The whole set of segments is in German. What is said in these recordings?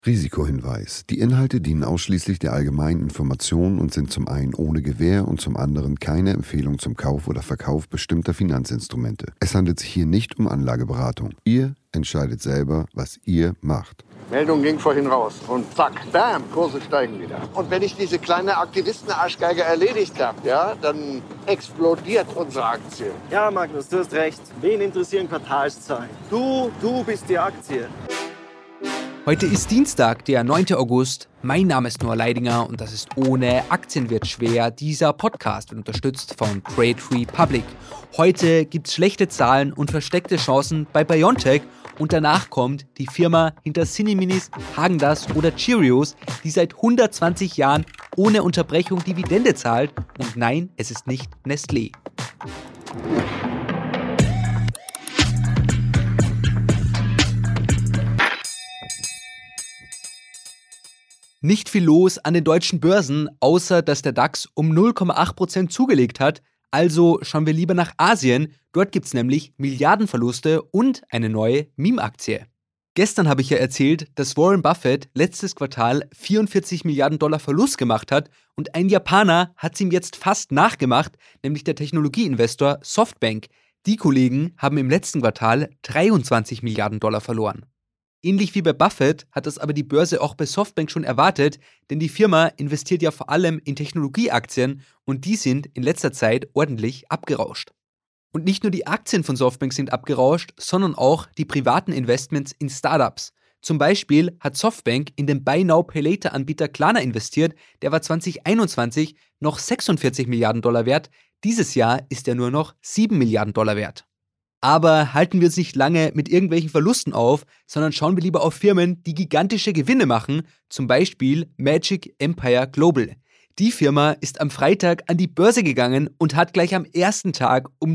Risikohinweis. Die Inhalte dienen ausschließlich der allgemeinen Information und sind zum einen ohne Gewähr und zum anderen keine Empfehlung zum Kauf oder Verkauf bestimmter Finanzinstrumente. Es handelt sich hier nicht um Anlageberatung. Ihr entscheidet selber, was ihr macht. Meldung ging vorhin raus und zack, bam, Kurse steigen wieder. Und wenn ich diese kleine Aktivisten-Arschgeige erledigt habe, ja, dann explodiert unsere Aktie. Ja, Magnus, du hast recht. Wen interessieren Quartalszahlen? Du bist die Aktie. Heute ist Dienstag, der 9. August. Mein Name ist Noah Leidinger und das ist Ohne Aktien wird schwer. Dieser Podcast wird unterstützt von Trade Republic. Heute gibt's schlechte Zahlen und versteckte Chancen bei BioNTech und danach kommt die Firma hinter Cineminis, Häagen-Dazs oder Cheerios, die seit 120 Jahren ohne Unterbrechung Dividende zahlt. Und nein, es ist nicht Nestlé. Nicht viel los an den deutschen Börsen, außer dass der DAX um 0,8% zugelegt hat. Also schauen wir lieber nach Asien. Dort gibt's nämlich Milliardenverluste und eine neue Meme-Aktie. Gestern habe ich ja erzählt, dass Warren Buffett letztes Quartal 44 Milliarden Dollar Verlust gemacht hat und ein Japaner hat es ihm jetzt fast nachgemacht, nämlich der Technologieinvestor Softbank. Die Kollegen haben im letzten Quartal 23 Milliarden Dollar verloren. Ähnlich wie bei Buffett hat das aber die Börse auch bei Softbank schon erwartet, denn die Firma investiert ja vor allem in Technologieaktien und die sind in letzter Zeit ordentlich abgerauscht. Und nicht nur die Aktien von Softbank sind abgerauscht, sondern auch die privaten Investments in Startups. Zum Beispiel hat Softbank in den Buy Now Pay Later Anbieter Klarna investiert, der war 2021 noch 46 Milliarden Dollar wert, dieses Jahr ist er nur noch 7 Milliarden Dollar wert. Aber halten wir uns nicht lange mit irgendwelchen Verlusten auf, sondern schauen wir lieber auf Firmen, die gigantische Gewinne machen, zum Beispiel Magic Empire Global. Die Firma ist am Freitag an die Börse gegangen und hat gleich am ersten Tag um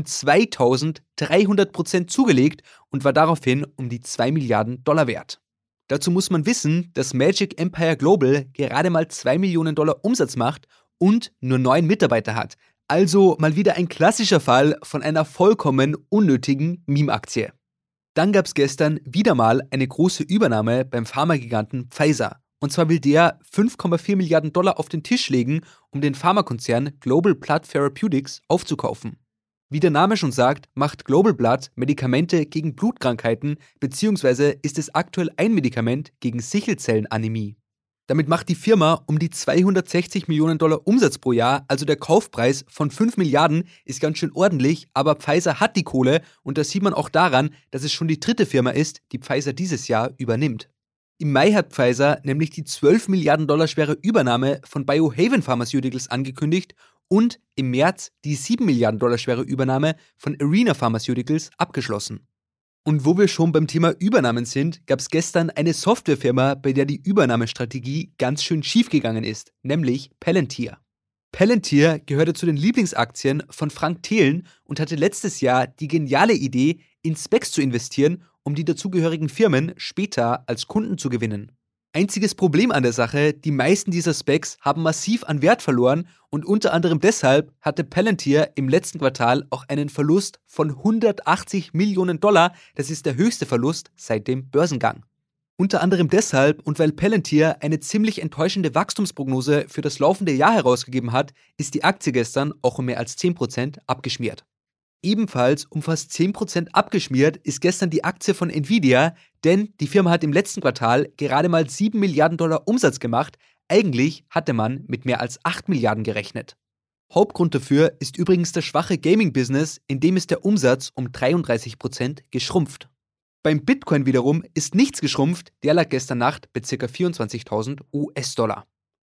2300% zugelegt und war daraufhin um die 2 Milliarden Dollar wert. Dazu muss man wissen, dass Magic Empire Global gerade mal 2 Millionen Dollar Umsatz macht und nur 9 Mitarbeiter hat. Also mal wieder ein klassischer Fall von einer vollkommen unnötigen Meme-Aktie. Dann gab es gestern wieder mal eine große Übernahme beim Pharmagiganten Pfizer. Und zwar will der 5,4 Milliarden Dollar auf den Tisch legen, um den Pharmakonzern Global Blood Therapeutics aufzukaufen. Wie der Name schon sagt, macht Global Blood Medikamente gegen Blutkrankheiten, beziehungsweise ist es aktuell ein Medikament gegen Sichelzellenanämie. Damit macht die Firma um die 260 Millionen Dollar Umsatz pro Jahr, also der Kaufpreis von 5 Milliarden ist ganz schön ordentlich, aber Pfizer hat die Kohle und das sieht man auch daran, dass es schon die dritte Firma ist, die Pfizer dieses Jahr übernimmt. Im Mai hat Pfizer nämlich die 12 Milliarden Dollar schwere Übernahme von Biohaven Pharmaceuticals angekündigt und im März die 7 Milliarden Dollar schwere Übernahme von Arena Pharmaceuticals abgeschlossen. Und wo wir schon beim Thema Übernahmen sind, gab es gestern eine Softwarefirma, bei der die Übernahmestrategie ganz schön schief gegangen ist, nämlich Palantir. Palantir gehörte zu den Lieblingsaktien von Frank Thelen und hatte letztes Jahr die geniale Idee, in Specs zu investieren, um die dazugehörigen Firmen später als Kunden zu gewinnen. Einziges Problem an der Sache, die meisten dieser Specs haben massiv an Wert verloren und unter anderem deshalb hatte Palantir im letzten Quartal auch einen Verlust von 180 Millionen Dollar. Das ist der höchste Verlust seit dem Börsengang. Unter anderem deshalb und weil Palantir eine ziemlich enttäuschende Wachstumsprognose für das laufende Jahr herausgegeben hat, ist die Aktie gestern auch um mehr als 10% abgeschmiert. Ebenfalls um fast 10% abgeschmiert ist gestern die Aktie von Nvidia, denn die Firma hat im letzten Quartal gerade mal 7 Milliarden Dollar Umsatz gemacht. Eigentlich hatte man mit mehr als 8 Milliarden gerechnet. Hauptgrund dafür ist übrigens das schwache Gaming-Business, in dem ist der Umsatz um 33% geschrumpft. Beim Bitcoin wiederum ist nichts geschrumpft, der lag gestern Nacht bei ca. 24.000 US-Dollar.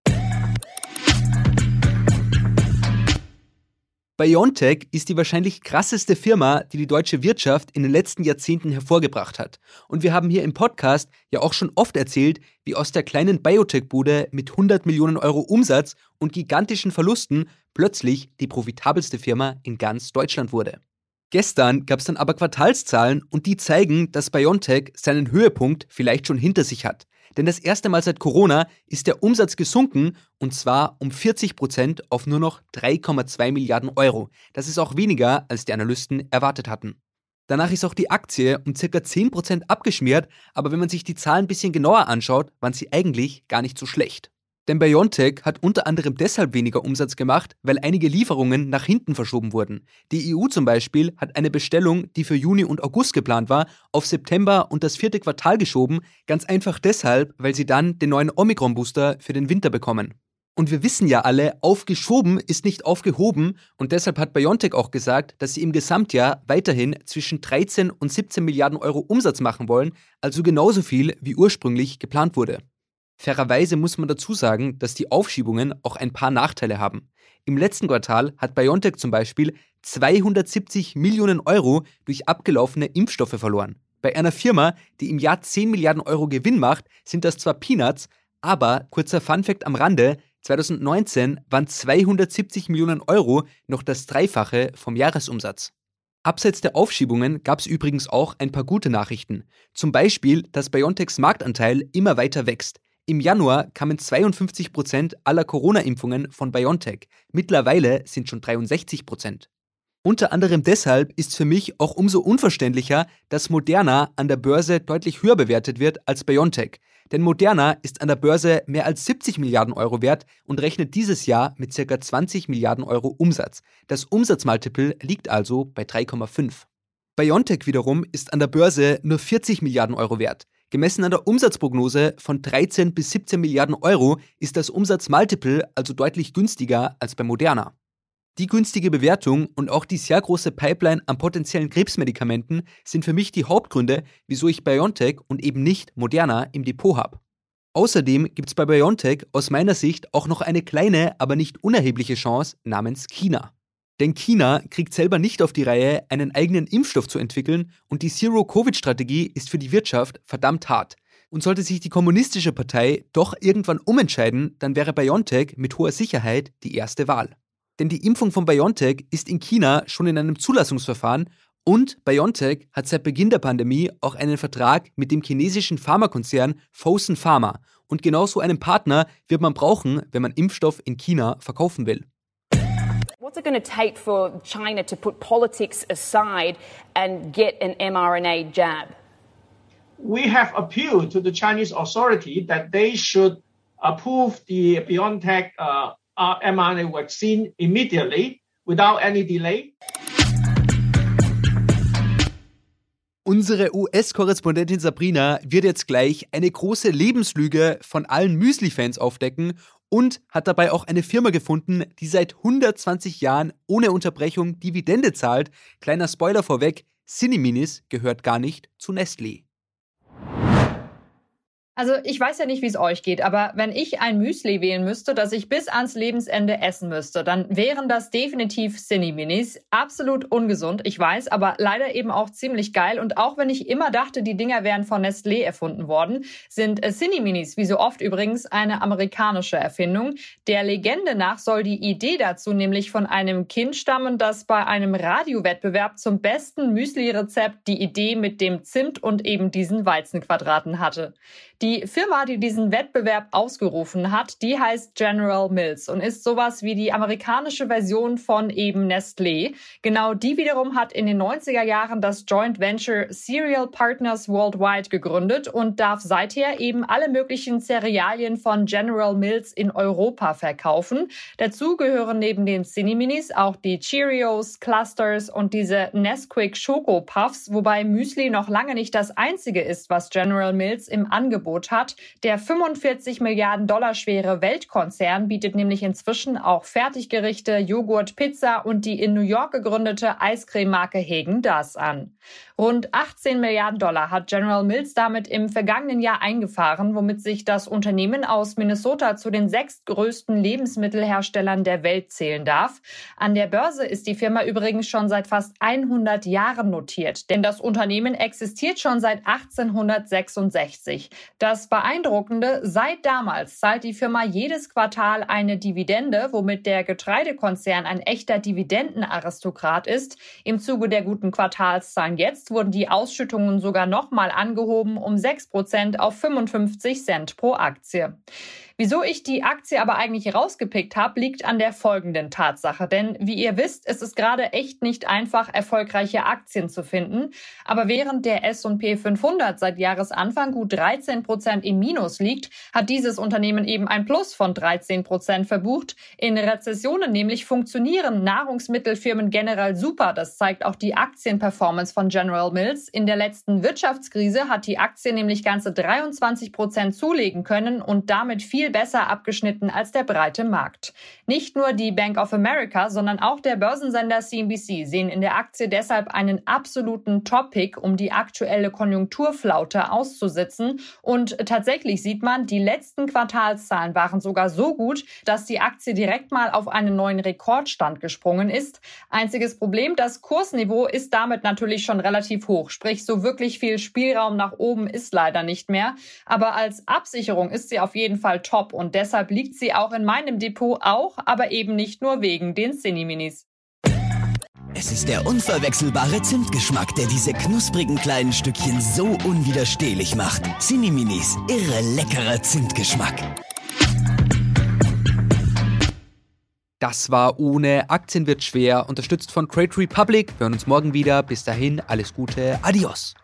BioNTech ist die wahrscheinlich krasseste Firma, die die deutsche Wirtschaft in den letzten Jahrzehnten hervorgebracht hat. Und wir haben hier im Podcast ja auch schon oft erzählt, wie aus der kleinen Biotech-Bude mit 100 Millionen Euro Umsatz und gigantischen Verlusten plötzlich die profitabelste Firma in ganz Deutschland wurde. Gestern gab es dann aber Quartalszahlen und die zeigen, dass BioNTech seinen Höhepunkt vielleicht schon hinter sich hat. Denn das erste Mal seit Corona ist der Umsatz gesunken und zwar um 40% auf nur noch 3,2 Milliarden Euro. Das ist auch weniger, als die Analysten erwartet hatten. Danach ist auch die Aktie um ca. 10% abgeschmiert, aber wenn man sich die Zahlen ein bisschen genauer anschaut, waren sie eigentlich gar nicht so schlecht. Denn BioNTech hat unter anderem deshalb weniger Umsatz gemacht, weil einige Lieferungen nach hinten verschoben wurden. Die EU zum Beispiel hat eine Bestellung, die für Juni und August geplant war, auf September und das 4. Quartal geschoben, ganz einfach deshalb, weil sie dann den neuen Omikron-Booster für den Winter bekommen. Und wir wissen ja alle, aufgeschoben ist nicht aufgehoben und deshalb hat BioNTech auch gesagt, dass sie im Gesamtjahr weiterhin zwischen 13 und 17 Milliarden Euro Umsatz machen wollen, also genauso viel wie ursprünglich geplant wurde. Fairerweise muss man dazu sagen, dass die Aufschiebungen auch ein paar Nachteile haben. Im letzten Quartal hat BioNTech zum Beispiel 270 Millionen Euro durch abgelaufene Impfstoffe verloren. Bei einer Firma, die im Jahr 10 Milliarden Euro Gewinn macht, sind das zwar Peanuts, aber, kurzer Funfact am Rande, 2019 waren 270 Millionen Euro noch das Dreifache vom Jahresumsatz. Abseits der Aufschiebungen gab es übrigens auch ein paar gute Nachrichten. Zum Beispiel, dass BioNTechs Marktanteil immer weiter wächst. Im Januar kamen 52% aller Corona-Impfungen von BioNTech. Mittlerweile sind schon 63%. Unter anderem deshalb ist für mich auch umso unverständlicher, dass Moderna an der Börse deutlich höher bewertet wird als BioNTech. Denn Moderna ist an der Börse mehr als 70 Milliarden Euro wert und rechnet dieses Jahr mit ca. 20 Milliarden Euro Umsatz. Das Umsatzmultiple liegt also bei 3,5. BioNTech wiederum ist an der Börse nur 40 Milliarden Euro wert. Gemessen an der Umsatzprognose von 13 bis 17 Milliarden Euro ist das Umsatzmultiple also deutlich günstiger als bei Moderna. Die günstige Bewertung und auch die sehr große Pipeline an potenziellen Krebsmedikamenten sind für mich die Hauptgründe, wieso ich BioNTech und eben nicht Moderna im Depot habe. Außerdem gibt es bei BioNTech aus meiner Sicht auch noch eine kleine, aber nicht unerhebliche Chance namens China. Denn China kriegt selber nicht auf die Reihe, einen eigenen Impfstoff zu entwickeln und die Zero-Covid-Strategie ist für die Wirtschaft verdammt hart. Und sollte sich die kommunistische Partei doch irgendwann umentscheiden, dann wäre BioNTech mit hoher Sicherheit die erste Wahl. Denn die Impfung von BioNTech ist in China schon in einem Zulassungsverfahren und BioNTech hat seit Beginn der Pandemie auch einen Vertrag mit dem chinesischen Pharmakonzern Fosun Pharma. Und genau so einen Partner wird man brauchen, wenn man Impfstoff in China verkaufen will. What's it going to take for China to put politics aside and get an mRNA jab? We have appealed to the Chinese authority that they should approve the BioNTech mRNA vaccine immediately without any delay. Unsere US-Korrespondentin Sabrina wird jetzt gleich eine große Lebenslüge von allen Müsli-Fans aufdecken und hat dabei auch eine Firma gefunden, die seit 120 Jahren ohne Unterbrechung Dividende zahlt. Kleiner Spoiler vorweg, Cineminis gehört gar nicht zu Nestlé. Also ich weiß ja nicht, wie es euch geht, aber wenn ich ein Müsli wählen müsste, das ich bis ans Lebensende essen müsste, dann wären das definitiv Cineminis. Absolut ungesund, ich weiß, aber leider eben auch ziemlich geil. Und auch wenn ich immer dachte, die Dinger wären von Nestlé erfunden worden, sind Cineminis, wie so oft übrigens, eine amerikanische Erfindung. Der Legende nach soll die Idee dazu nämlich von einem Kind stammen, das bei einem Radiowettbewerb zum besten Müsli-Rezept die Idee mit dem Zimt und eben diesen Weizenquadraten hatte. Die Firma, die diesen Wettbewerb ausgerufen hat, die heißt General Mills und ist sowas wie die amerikanische Version von eben Nestlé. Genau die wiederum hat in den 90er Jahren das Joint Venture Cereal Partners Worldwide gegründet und darf seither eben alle möglichen Cerealien von General Mills in Europa verkaufen. Dazu gehören neben den Cineminis auch die Cheerios, Clusters und diese Nesquik Schoko Puffs, wobei Müsli noch lange nicht das einzige ist, was General Mills im Angebot hat. Der 45 Milliarden Dollar schwere Weltkonzern bietet nämlich inzwischen auch Fertiggerichte, Joghurt, Pizza und die in New York gegründete Eiscreme-Marke Häagen-Dazs an. Rund 18 Milliarden Dollar hat General Mills damit im vergangenen Jahr eingefahren, womit sich das Unternehmen aus Minnesota zu den 6 größten Lebensmittelherstellern der Welt zählen darf. An der Börse ist die Firma übrigens schon seit fast 100 Jahren notiert, denn das Unternehmen existiert schon seit 1866. Das Beeindruckende, seit damals zahlt die Firma jedes Quartal eine Dividende, womit der Getreidekonzern ein echter Dividendenaristokrat ist. Im Zuge der guten Quartalszahlen jetzt wurden die Ausschüttungen sogar nochmal angehoben um 6% auf 55 Cent pro Aktie. Wieso ich die Aktie aber eigentlich rausgepickt habe, liegt an der folgenden Tatsache. Denn wie ihr wisst, ist es gerade echt nicht einfach, erfolgreiche Aktien zu finden. Aber während der S&P 500 seit Jahresanfang gut 13% im Minus liegt, hat dieses Unternehmen eben ein Plus von 13% verbucht. In Rezessionen nämlich funktionieren Nahrungsmittelfirmen generell super. Das zeigt auch die Aktienperformance von General Mills. In der letzten Wirtschaftskrise hat die Aktie nämlich ganze 23% zulegen können und damit viel besser abgeschnitten als der breite Markt. Nicht nur die Bank of America, sondern auch der Börsensender CNBC sehen in der Aktie deshalb einen absoluten Top-Pick, um die aktuelle Konjunkturflaute auszusitzen. Und tatsächlich sieht man, die letzten Quartalszahlen waren sogar so gut, dass die Aktie direkt mal auf einen neuen Rekordstand gesprungen ist. Einziges Problem, das Kursniveau ist damit natürlich schon relativ hoch. Sprich, so wirklich viel Spielraum nach oben ist leider nicht mehr. Aber als Absicherung ist sie auf jeden Fall top und deshalb liegt sie auch in meinem Depot auch, aber eben nicht nur wegen den Cineminis. Es ist der unverwechselbare Zimtgeschmack, der diese knusprigen kleinen Stückchen so unwiderstehlich macht. Cineminis, irre leckerer Zimtgeschmack. Das war Ohne Aktien wird schwer, unterstützt von Trade Republic. Wir hören uns morgen wieder. Bis dahin, alles Gute, adios.